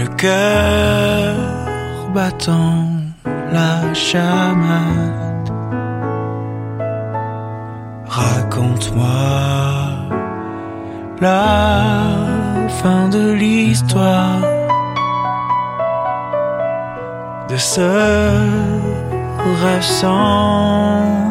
le cœur battant la chamade. Raconte-moi la fin de l'histoire de ce rêve sans